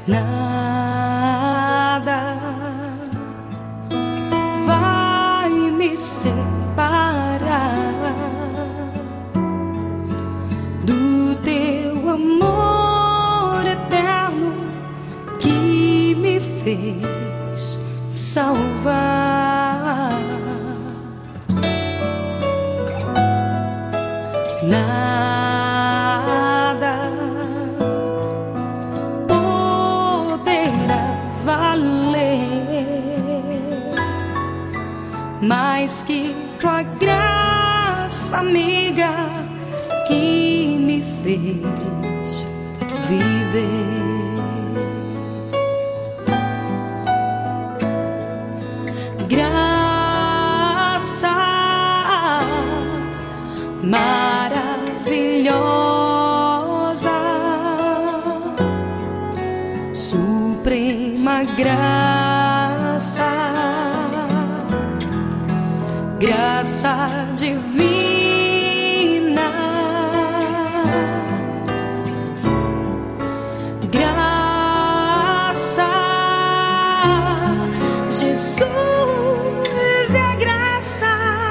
Nada vai me separar do teu amor eterno que me fez salvar. Nada poderá valer mais que tua graça amiga que me fez viver. Graça maravilhosa, suprema graça, graça divina, graça, Jesus é a graça,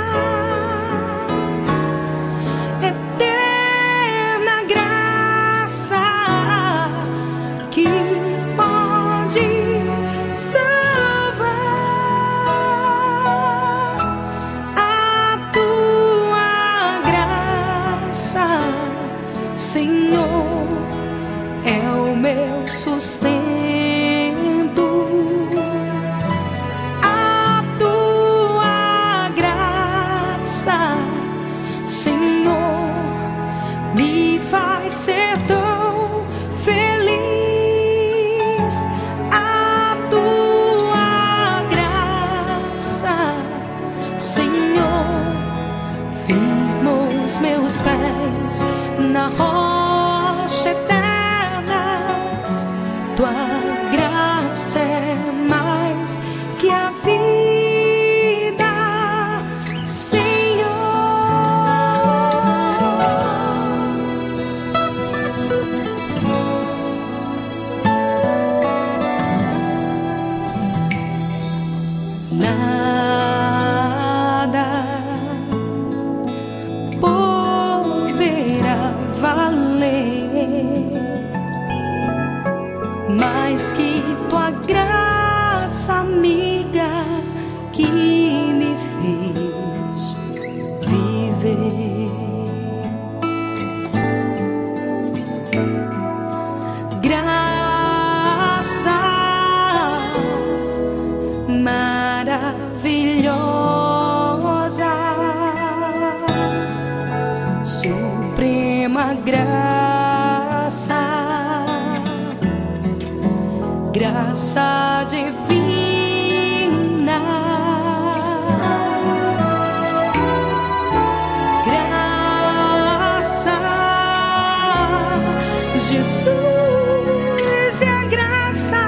eterna graça que pode salvar. A tua graça, Senhor, é o meu sustento. A tua graça, Senhor, me faz ser tão feliz. A tua graça, Senhor, firma os meus pés na rocha eterna. Tua graça é mais que a vida, Senhor. Nada poderá valer mais que tua graça amiga que me fez viver. Graça maravilhosa, suprema graça, graça divina, graça, Jesus é a graça,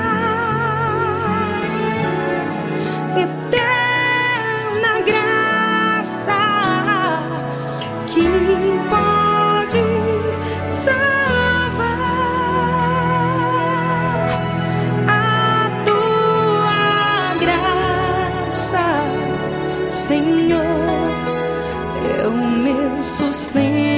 eterna graça que pode salvar. A tua graça, Senhor, é o meu sustento.